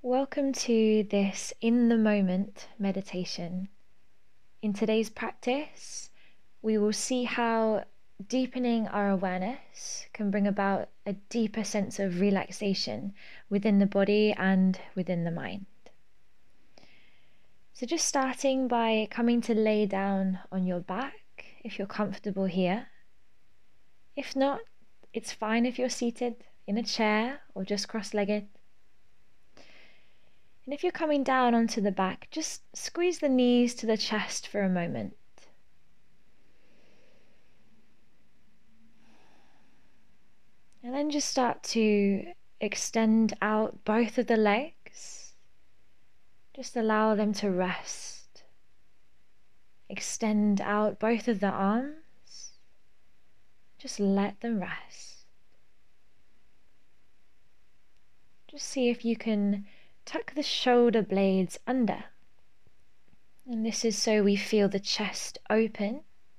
Welcome to this in the moment meditation. In today's practice, we will see how deepening our awareness can bring about a deeper sense of relaxation within the body and within the mind. So just starting by coming to lay down on your back if you're comfortable here. If not, it's fine if you're seated in a chair or just cross-legged. And if you're coming down onto the back, just squeeze the knees to the chest for a moment. And then just start to extend out both of the legs. Just allow them to rest. Extend out both of the arms. Just let them rest. Just see if you can tuck the shoulder blades under. And this is so we feel the chest open.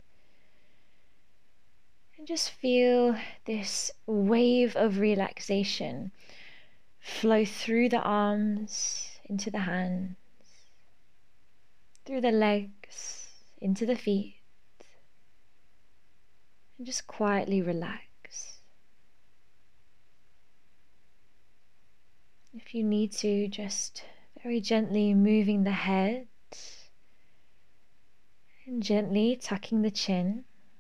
And just feel this wave of relaxation flow through the arms, into the hands, through the legs, into the feet. And just quietly relax. If you need to, just very gently moving the head and gently tucking the chin.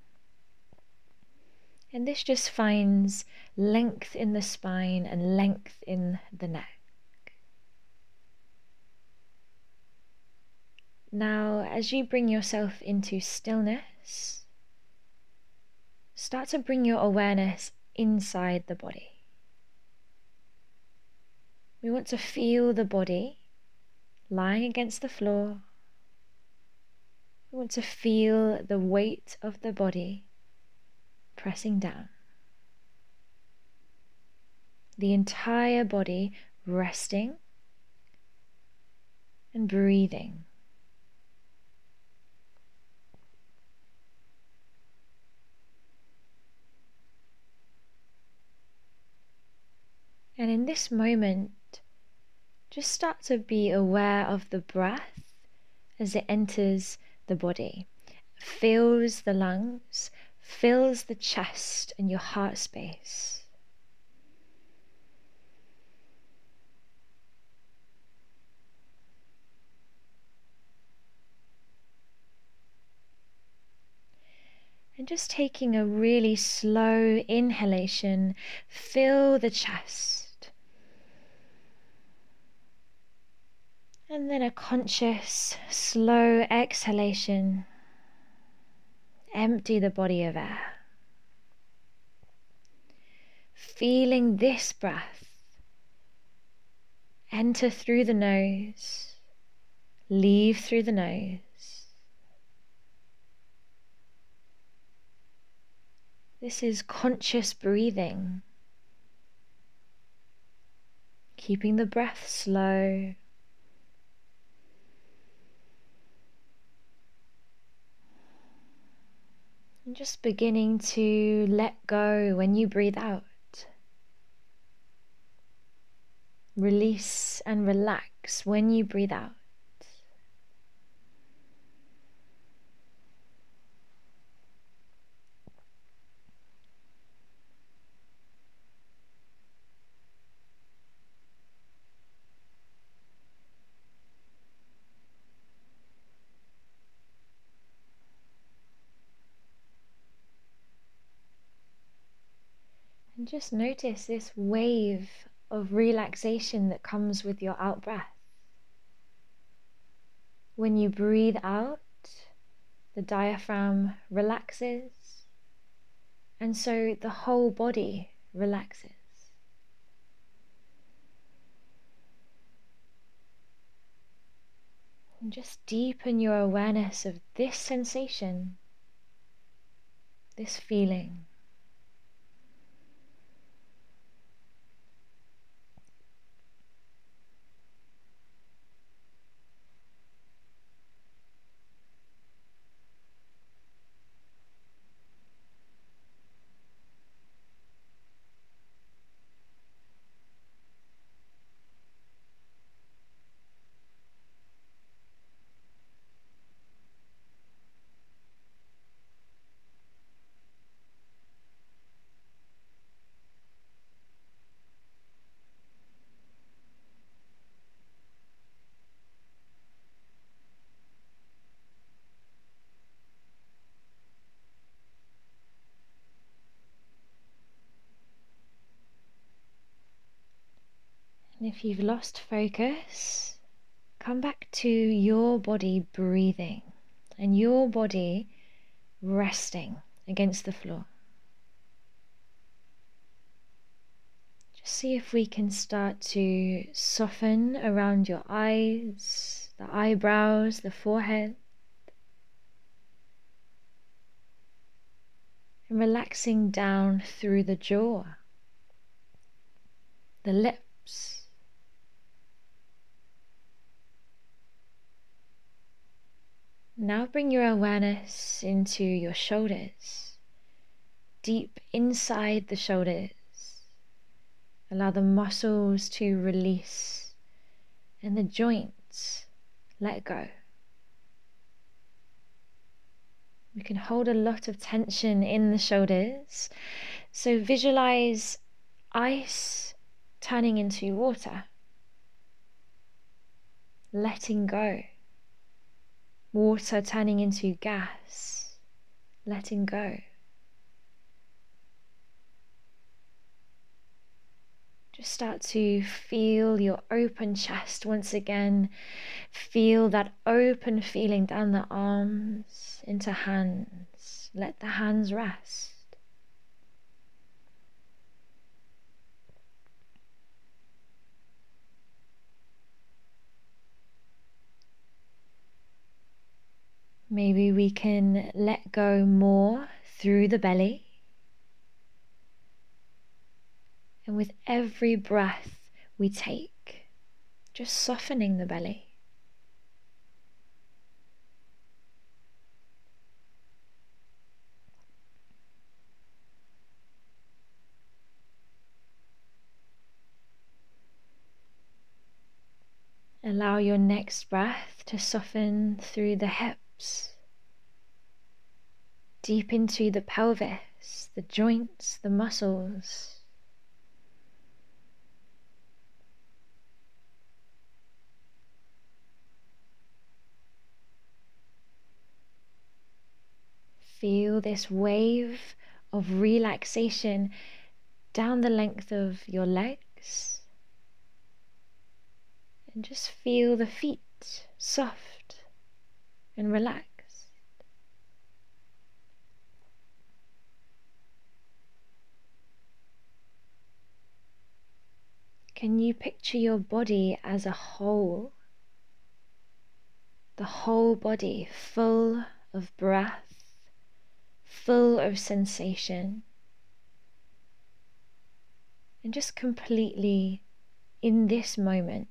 And this just finds length in the spine and length in the neck. Now, as you bring yourself into stillness, start to bring your awareness inside the body. We want to feel the body lying against the floor. We want to feel the weight of the body pressing down. The entire body resting and breathing. And in this moment, just start to be aware of the breath as it enters the body, fills the lungs, fills the chest and your heart space. And just taking a really slow inhalation, fill the chest. And then a conscious, slow exhalation. Empty the body of air. Feeling this breath enter through the nose, leave through the nose. This is conscious breathing. Keeping the breath slow. And just beginning to let go when you breathe out. Release and relax when you breathe out. And just notice this wave of relaxation that comes with your out breath. When you breathe out, the diaphragm relaxes, and so the whole body relaxes. And just deepen your awareness of this sensation, this feeling. And if you've lost focus, come back to your body breathing and your body resting against the floor. Just see if we can start to soften around your eyes, the eyebrows, the forehead, and relaxing down through the jaw, the lips. Now bring your awareness into your shoulders, deep inside the shoulders. Allow the muscles to release and the joints let go. We can hold a lot of tension in the shoulders, so visualize ice turning into water, letting go. Water turning into gas, letting go. Just start to feel your open chest once again. Feel that open feeling down the arms into hands. Let the hands rest. Maybe we can let go more through the belly. And with every breath we take, just softening the belly. Allow your next breath to soften through the hips, deep into the pelvis, the joints, the muscles. Feel this wave of relaxation down the length of your legs. And just feel the feet soft and relaxed. Can you picture your body as a whole? The whole body full of breath, full of sensation, and just completely in this moment.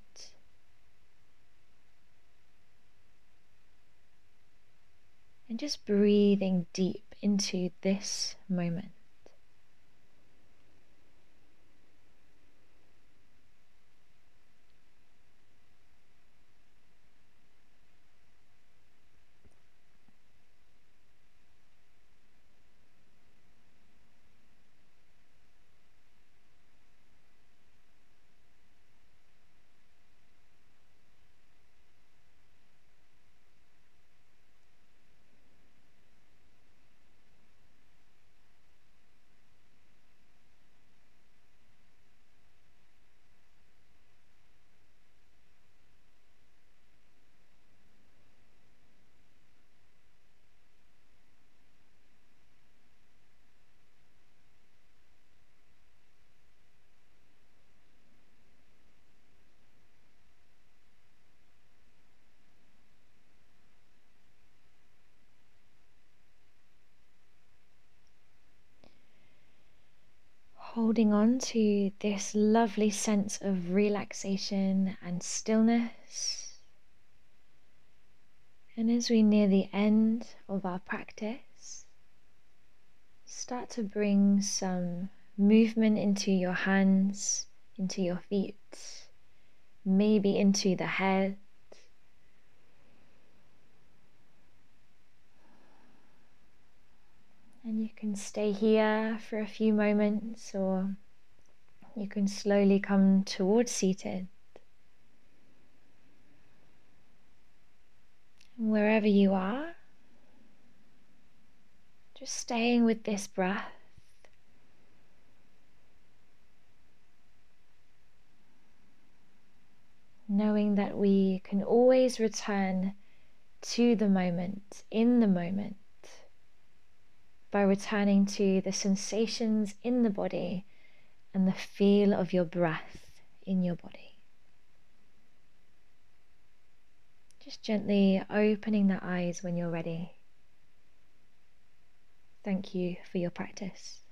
And just breathing deep into this moment. Holding on to this lovely sense of relaxation and stillness. And as we near the end of our practice, start to bring some movement into your hands, into your feet, maybe into the head. And you can stay here for a few moments, or you can slowly come towards seated. And wherever you are, just staying with this breath. knowing that we can always return to the moment, in the moment, by returning to the sensations in the body and the feel of your breath in your body. Just gently opening the eyes when you're ready. Thank you for your practice.